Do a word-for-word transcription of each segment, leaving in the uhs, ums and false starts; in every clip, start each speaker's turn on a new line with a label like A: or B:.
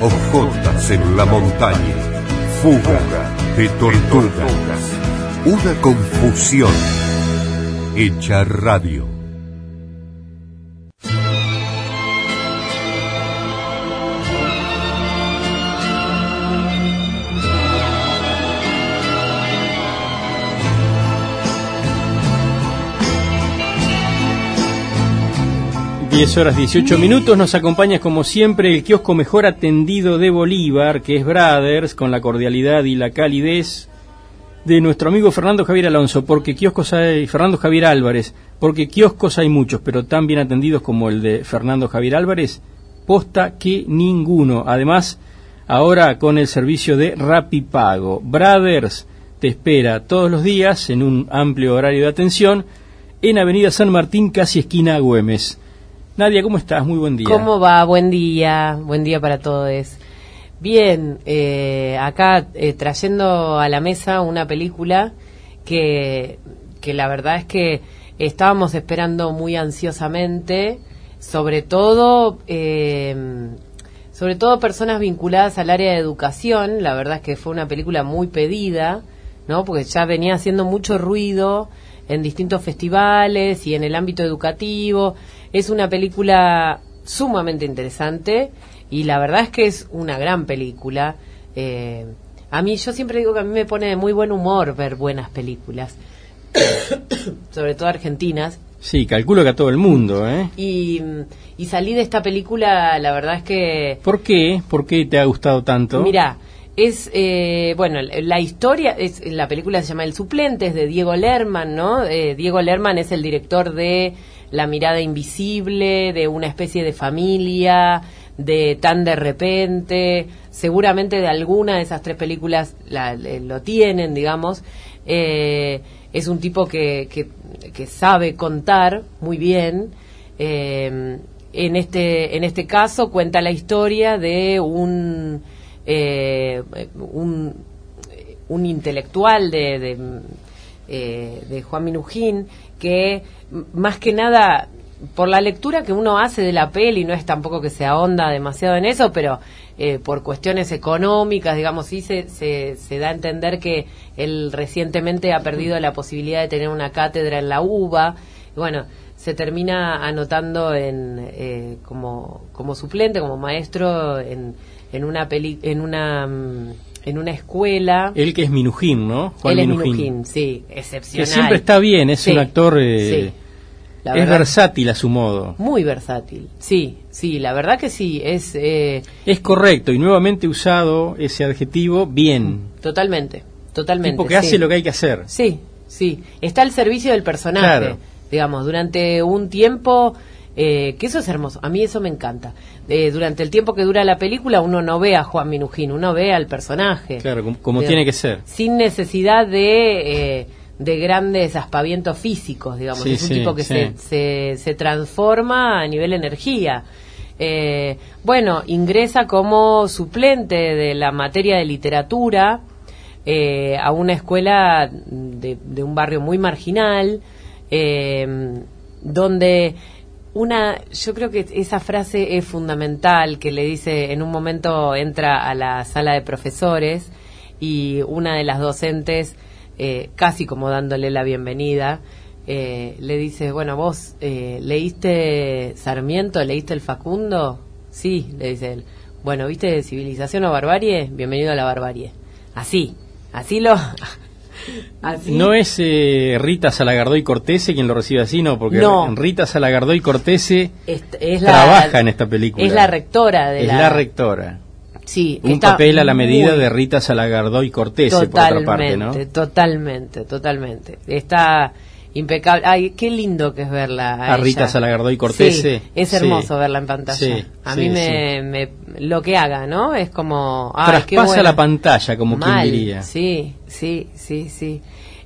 A: Ojotas en la montaña, fuga de tortugas, una confusión hecha radio.
B: diez horas dieciocho minutos, nos acompaña como siempre el kiosco mejor atendido de Bolívar, que es Brothers, con la cordialidad y la calidez de nuestro amigo Fernando Javier Alonso, porque kioscos hay, Fernando Javier Álvarez, porque kioscos hay muchos, pero tan bien atendidos como el de Fernando Javier Álvarez, posta que ninguno. Además, ahora con el servicio de Rapipago. Brothers te espera todos los días en un amplio horario de atención en Avenida San Martín, casi esquina Güemes. Nadia, ¿cómo estás? Muy buen día.
C: ¿Cómo va? Buen día, buen día para todos. Bien, eh, acá eh, trayendo a la mesa una película que, que la verdad es que estábamos esperando muy ansiosamente, sobre todo, eh, sobre todo personas vinculadas al área de educación. La verdad es que fue una película muy pedida, ¿no? Porque ya venía haciendo mucho ruido en distintos festivales y en el ámbito educativo. Es una película sumamente interesante y la verdad es que es una gran película. Eh, a mí, yo siempre digo que a mí me pone de muy buen humor ver buenas películas, sobre todo argentinas.
B: Sí, calculo que a todo el mundo, ¿eh?
C: Y, y salí de esta película, la verdad es que...
B: ¿Por qué? ¿Por qué te ha gustado tanto?
C: Mirá, es, eh, bueno, la historia, es la película se llama El Suplente, es de Diego Lerman, ¿no? Eh, Diego Lerman es el director de La Mirada Invisible, de Una Especie de Familia, de Tan de Repente, seguramente de alguna de esas tres películas la, le, lo tienen, digamos. Eh, es un tipo que, que, que sabe contar muy bien. Eh, en este, en este caso cuenta la historia de un... Eh, un, un intelectual de, de, eh, de Juan Minujín, que más que nada, por la lectura que uno hace de la peli, no es tampoco que se ahonda demasiado en eso, pero eh, por cuestiones económicas, digamos, sí se, se, se da a entender que él recientemente ha perdido la posibilidad de tener una cátedra en la UBA, y bueno, se termina anotando en eh, como, como suplente, como maestro en en una peli, en una en una escuela.
B: Él que es Minujín, ¿no?
C: Juan Él Minujín. es Minujín, sí, excepcional.
B: Que siempre está bien, es
C: sí,
B: un actor eh,
C: sí,
B: es verdad, versátil a su modo.
C: Muy versátil, sí, sí, la verdad que sí, es eh,
B: es correcto y nuevamente usado ese adjetivo bien.
C: Totalmente, totalmente.
B: Tipo que
C: sí.
B: hace lo que hay que hacer.
C: Sí, sí, está al servicio del personaje,
B: claro.
C: Digamos, durante un tiempo. Eh, que eso es hermoso, a mí eso me encanta. Eh, durante el tiempo que dura la película uno no ve a Juan Minujín, uno ve al personaje.
B: Claro, como, como tiene que ser.
C: Sin necesidad de, eh, de grandes aspavientos físicos, digamos.
B: Sí,
C: es un
B: sí,
C: tipo que
B: sí.
C: se, se, se transforma a nivel energía. Eh, bueno, ingresa como suplente de la materia de literatura eh, a una escuela de, de un barrio muy marginal, eh, donde... Una, yo creo que esa frase es fundamental, que le dice, en un momento entra a la sala de profesores y una de las docentes, eh, casi como dándole la bienvenida, eh, le dice, bueno, vos, eh, ¿leíste Sarmiento? ¿Leíste el Facundo? Sí, le dice él. Bueno, ¿viste Civilización o Barbarie? Bienvenido a la barbarie. Así, así lo... Así.
B: No es eh, Rita Salagardoy Cortese quien lo recibe así, no, porque
C: no.
B: Rita Salagardoy Cortese
C: es, es
B: trabaja
C: la,
B: en esta película.
C: Es la rectora de
B: es
C: la...
B: la rectora.
C: Sí,
B: un papel a la medida muy... de Rita Salagardoy Cortese, por otra parte, ¿no?
C: Totalmente, totalmente. Está impecable. Ay, qué lindo que es verla a,
B: a Rita
C: ella.
B: Salagardoy Cortese.
C: Sí, es hermoso sí. verla en pantalla.
B: Sí,
C: a
B: sí,
C: mí me,
B: sí.
C: me lo que haga, ¿no? Es como ay,
B: traspasa
C: qué buena.
B: la pantalla, como
C: Mal.
B: quien diría.
C: Sí, sí, sí, sí.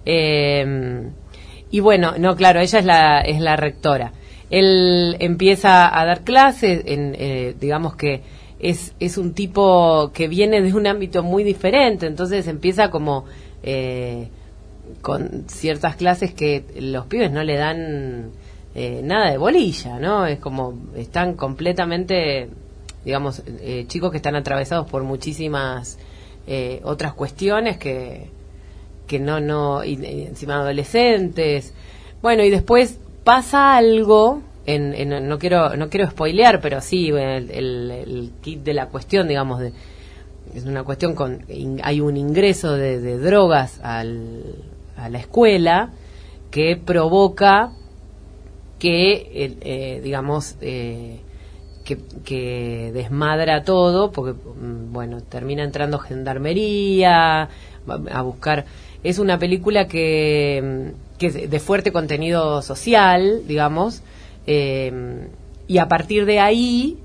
C: Eh, y bueno, no, claro, ella es la es la rectora. Él empieza a dar clases, en, eh, digamos que es es un tipo que viene de un ámbito muy diferente, entonces empieza como eh, con ciertas clases que los pibes no le dan eh, nada de bolilla, ¿no? Es como están completamente digamos, eh, chicos que están atravesados por muchísimas eh, otras cuestiones que, que no, no, y, y encima adolescentes. Bueno, y después pasa algo, en, en, no quiero no quiero spoilear, pero sí, el, el, el kit de la cuestión, digamos, de, es una cuestión con, in, hay un ingreso de, de drogas al, a la escuela que provoca que, eh, eh, digamos, eh, que, que desmadra todo, porque, bueno, termina entrando gendarmería a buscar. Es una película que, que es de fuerte contenido social, digamos, eh, y a partir de ahí,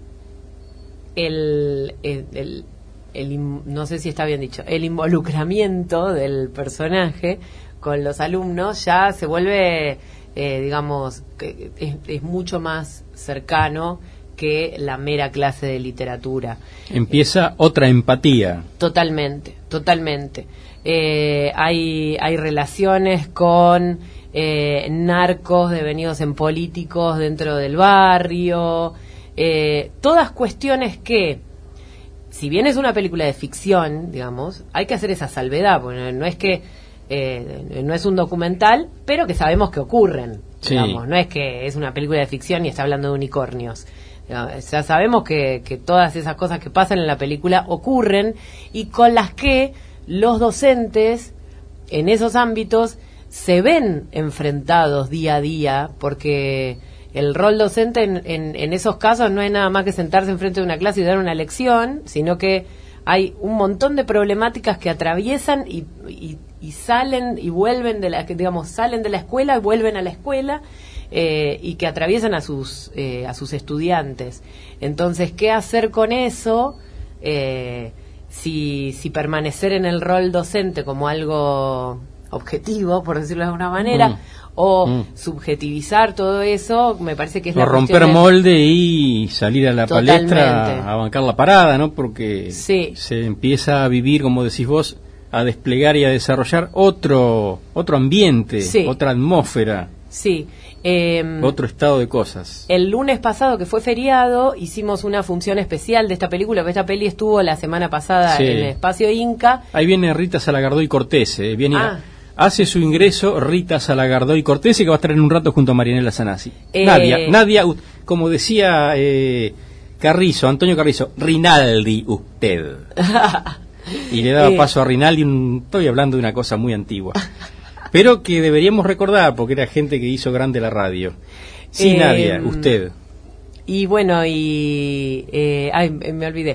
C: el, el, el, el, no sé si está bien dicho, el involucramiento del personaje con los alumnos ya se vuelve, eh, digamos, que es, es mucho más cercano que la mera clase de literatura.
B: Empieza otra empatía.
C: Totalmente, totalmente. Eh, hay, hay relaciones con eh, narcos devenidos en políticos dentro del barrio, eh, todas cuestiones que, si bien es una película de ficción, digamos, hay que hacer esa salvedad, porque no es que eh, no es un documental, pero que sabemos que ocurren,
B: sí.
C: digamos, no es que es una película de ficción y está hablando de unicornios. Ya sabemos que, que todas esas cosas que pasan en la película ocurren y con las que los docentes en esos ámbitos se ven enfrentados día a día, porque el rol docente en, en, en esos casos no es nada más que sentarse enfrente de una clase y dar una lección, sino que hay un montón de problemáticas que atraviesan y, y, y salen y vuelven de la, que digamos, salen de la escuela y vuelven a la escuela. Eh, y que atraviesan a sus eh, a sus estudiantes. Entonces, ¿qué hacer con eso? Eh, si, si permanecer en el rol docente como algo objetivo, por decirlo de alguna manera, mm. o mm. subjetivizar todo eso, me parece que es
B: o
C: la
B: romper
C: de...
B: molde y salir a la Totalmente. palestra a bancar la parada, ¿no? Porque
C: sí.
B: se empieza a vivir, como decís vos, a desplegar y a desarrollar otro otro ambiente,
C: sí.
B: otra atmósfera.
C: Sí. Eh,
B: Otro estado de cosas.
C: El lunes pasado, que fue feriado, hicimos una función especial de esta película, porque esta peli estuvo la semana pasada sí. en el Espacio Inca.
B: Ahí viene Rita Salagardoy Cortés, eh, viene
C: ah.
B: a, hace su ingreso Rita Salagardoy Cortés, que va a estar en un rato junto a Marianela Sanasi.
C: Eh,
B: Nadia, Nadia, como decía eh, Carrizo, Antonio Carrizo, Rinaldi usted. Y le daba eh. paso a Rinaldi, un, estoy hablando de una cosa muy antigua. Pero que deberíamos recordar, porque era gente que hizo grande la radio. Sí, eh, Nadia, usted.
C: Y bueno, y... Eh, ay, me olvidé.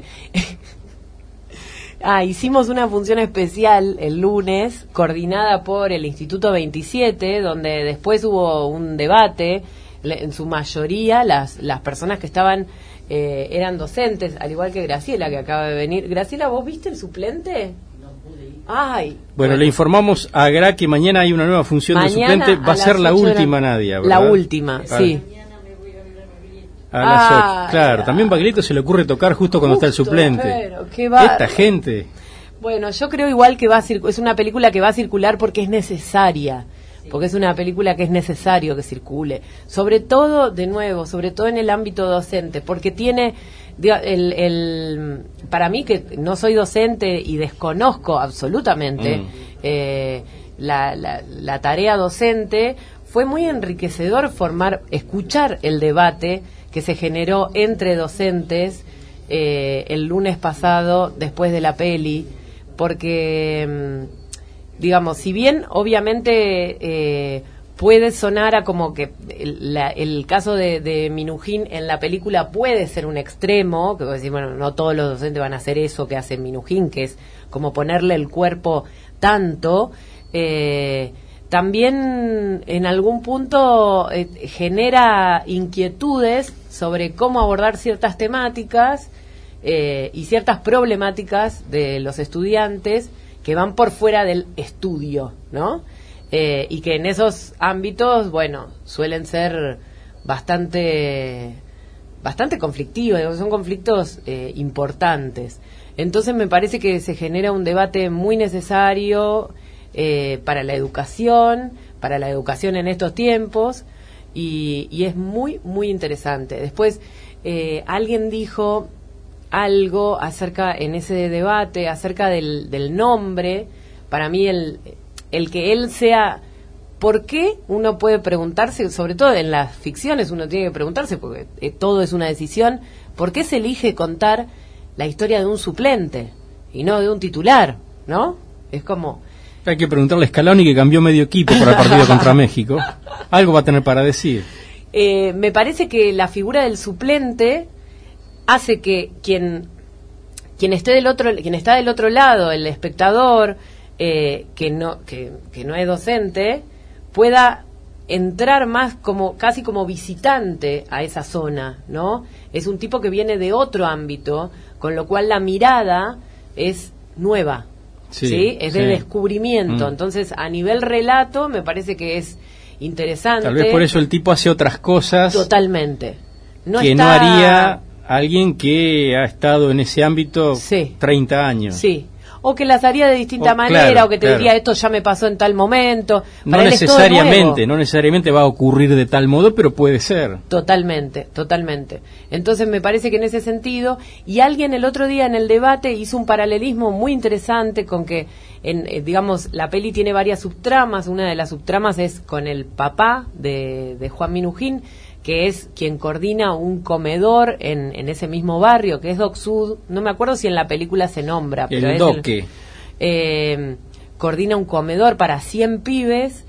C: ah, hicimos una función especial el lunes, coordinada por el Instituto veintisiete, donde después hubo un debate. En su mayoría, las, las personas que estaban... Eh, eran docentes, al igual que Graciela, que acaba de venir. Graciela, ¿vos viste el suplente? Ay,
B: bueno,
C: bueno,
B: le informamos a Gra que mañana hay una nueva función de suplente. Va a ser la última, la... Nadia, ¿verdad?
C: La última,
B: ah.
C: sí.
B: A las ah, ocho. Claro, ya. También Baglietto se le ocurre tocar justo cuando justo, está el suplente.
C: Pero, qué va...
B: Esta gente.
C: Bueno, yo creo igual que va a circular. Es una película que va a circular porque es necesaria. Sí. Porque es una película que es necesario que circule. Sobre todo, de nuevo, sobre todo en el ámbito docente, porque tiene... El, el, para mí, que no soy docente y desconozco absolutamente mm. eh, la, la, la tarea docente, fue muy enriquecedor formar, escuchar el debate que se generó entre docentes eh, el lunes pasado después de la peli, porque, digamos, si bien obviamente eh, puede sonar a como que el, la, el caso de, de Minujín en la película puede ser un extremo, que decir, bueno, no todos los docentes van a hacer eso que hace Minujín, que es como ponerle el cuerpo tanto, eh, también en algún punto eh, genera inquietudes sobre cómo abordar ciertas temáticas eh, y ciertas problemáticas de los estudiantes que van por fuera del estudio, ¿no? Eh, y que en esos ámbitos, bueno, suelen ser bastante bastante conflictivos, son conflictos eh, importantes. Entonces me parece que se genera un debate muy necesario eh, para la educación, para la educación en estos tiempos, y, y es muy, muy interesante. Después, eh, alguien dijo algo acerca, en ese debate, acerca del, del nombre. Para mí el, el que él sea... ¿Por qué uno puede preguntarse, sobre todo en las ficciones uno tiene que preguntarse, porque eh, todo es una decisión, ¿por qué se elige contar la historia de un suplente y no de un titular, ¿no? Es como...
B: Hay que preguntarle a Scaloni, que cambió medio equipo para el partido contra México. Algo va a tener para decir.
C: Eh, me parece que la figura del suplente hace que quien quien esté del otro quien está del otro lado, el espectador, eh, que no que, que no es docente, pueda entrar más como casi como visitante a esa zona, ¿no? Es un tipo que viene de otro ámbito, con lo cual la mirada es nueva, ¿sí? ¿sí? Es de sí. descubrimiento. Mm. Entonces, a nivel relato, me parece que es interesante.
B: Tal vez por eso el tipo hace otras cosas.
C: Totalmente. No
B: que
C: está...
B: no haría alguien que ha estado en ese ámbito
C: sí.
B: treinta años.
C: Sí. O que las haría de distinta o, manera, claro, o que te claro. diría, esto ya me pasó en tal momento.
B: Para no necesariamente, no necesariamente va a ocurrir de tal modo, pero puede ser.
C: Totalmente, totalmente. Entonces me parece que en ese sentido, y alguien el otro día en el debate hizo un paralelismo muy interesante con que, en, eh, digamos, la peli tiene varias subtramas. Una de las subtramas es con el papá de, de Juan Minujín, que es quien coordina un comedor en, en ese mismo barrio, que es Doc Sud. No me acuerdo si en la película se nombra. Pero
B: el
C: es
B: Doque.
C: El, eh, coordina un comedor para cien pibes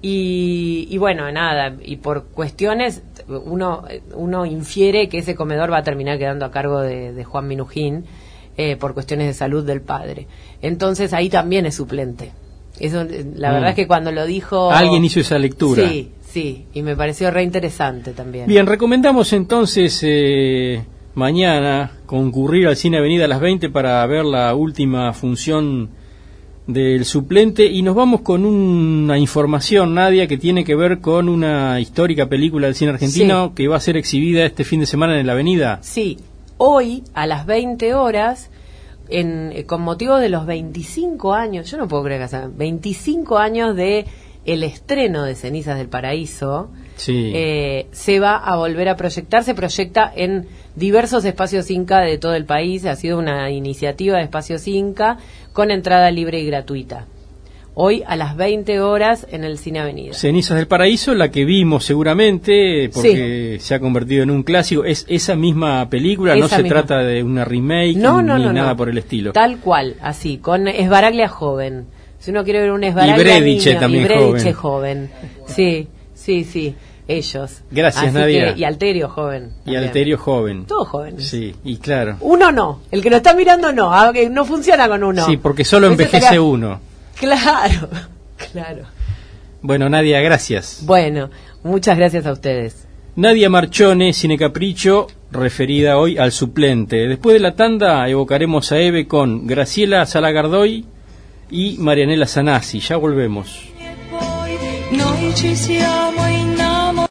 C: y, y bueno, nada, y por cuestiones uno uno infiere que ese comedor va a terminar quedando a cargo de, de Juan Minujín eh, por cuestiones de salud del padre. Entonces ahí también es suplente. Eso, la mm. verdad es que cuando lo dijo...
B: Alguien hizo esa lectura.
C: Sí. Sí, y me pareció re interesante también.
B: Bien, recomendamos entonces eh, mañana concurrir al Cine Avenida a las veinte para ver la última función del suplente, y nos vamos con una información, Nadia, que tiene que ver con una histórica película del cine argentino sí. que va a ser exhibida este fin de semana en la Avenida.
C: Sí, hoy a las veinte horas, en, con motivo de los veinticinco años, yo no puedo creer que sean veinticinco años de... el estreno de Cenizas del Paraíso,
B: sí.
C: eh, se va a volver a proyectar, se proyecta en diversos espacios Inca de todo el país, ha sido una iniciativa de espacios Inca con entrada libre y gratuita. Hoy a las veinte horas en el Cine Avenida.
B: Cenizas del Paraíso, la que vimos seguramente, porque sí. se ha convertido en un clásico, es esa misma película, esa no se misma. Trata de una remake
C: no, no,
B: ni
C: no,
B: nada
C: no.
B: por el estilo.
C: Tal cual, así, con Esbaraglia joven. Si uno quiere ver un Esbaraglia
B: y Brediche
C: niño,
B: también
C: y Brediche
B: joven.
C: joven. Sí, sí, sí, ellos.
B: Gracias,
C: así
B: Nadia.
C: Que, y Alterio joven.
B: Y también. Alterio joven.
C: Todos jóvenes.
B: Sí, y claro.
C: Uno no, el que lo está mirando no, aunque no funciona con uno.
B: Sí, porque solo envejece acá... uno.
C: Claro, claro.
B: Bueno, Nadia, gracias.
C: Bueno, muchas gracias a ustedes.
B: Nadia Marchone, Cine Capricho, referida hoy al suplente. Después de la tanda evocaremos a Eve con Graciela Salagardoy y Marianela Sanasi. Ya volvemos.
D: Noi ci siamo